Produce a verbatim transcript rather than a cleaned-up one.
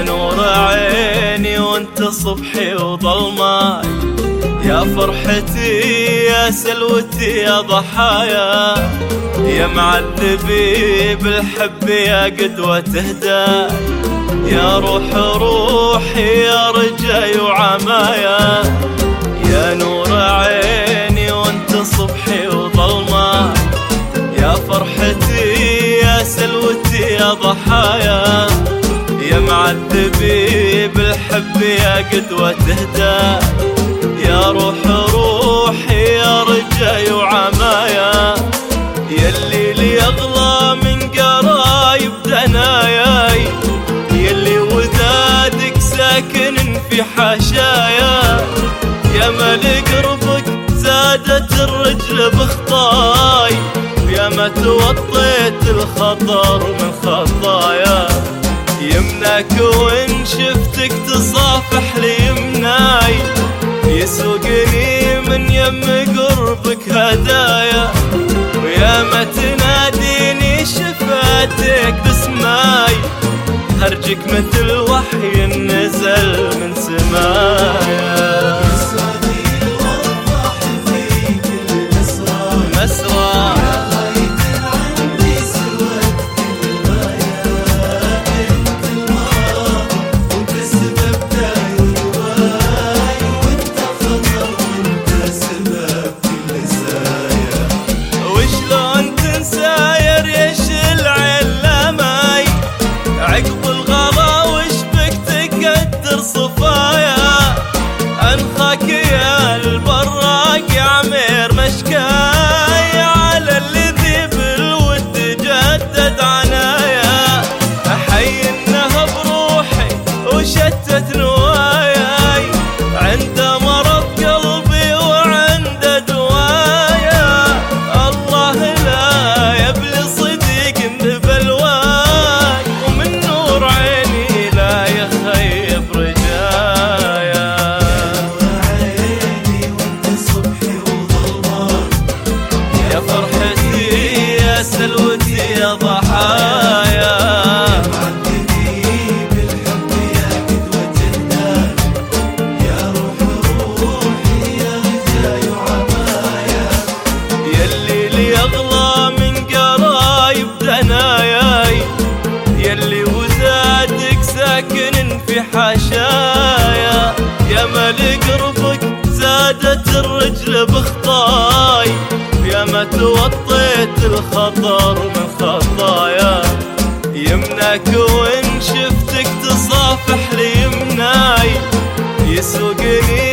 يا نور عيني وانت صبحي وظلماي، يا فرحتي يا سلوتي يا ضحايا، يا معذبي بالحب يا قدوة تهداي، يا روح روحي يا رجاي وعمايا، يا نور عيني وانت صبحي وظلماي، يا فرحتي يا سلوتي يا ضحايا، يا معذبي بالحب يا قدوة تهداي، يا روح روحي يا رجاي وعمايا، يلي لي اغلى من قرايب دناياي، يلي ودادك ساكن في حاشايا، يا ملك قربك زادت الرجل بخطاي، يا ما توطيت الخطر من خطايا، يمناك وان شفتك تصافح لي يمناي، يسوقني من يم قربك هدايا، ويا ما تناديني شفاتك بسماي، هرجك مثل وحي نزل من سمايا. مسرى عقب الغلا وشبك تقدر صفايا، انخاك يا البراق يا عمير مشكاي، على الذي بالود جدد عنايا، احي النهب روحي وشتت نواياي، عنده مرض قلبي وعنده دوايا، الله لا يبلي صديق ببلواي، ومن نور عيني لا يخيب رجايا. عيني وانت صبحي وظلماي، يا فرحتي يا سلوتي يا ضحايا، معذبي بالحب يا قدوة تهداي، يا روح روحي يا رجاي وعمايا، يلي لي اغلى من قرايب دناياي، يلي وزادك ساكن في حاشايا، يا ملك قربك زادت الرجل بخطاي، يا ما توطيت الخطر من خطايا، يمناك وان شفتك تصافح لي يمناي، يسوقني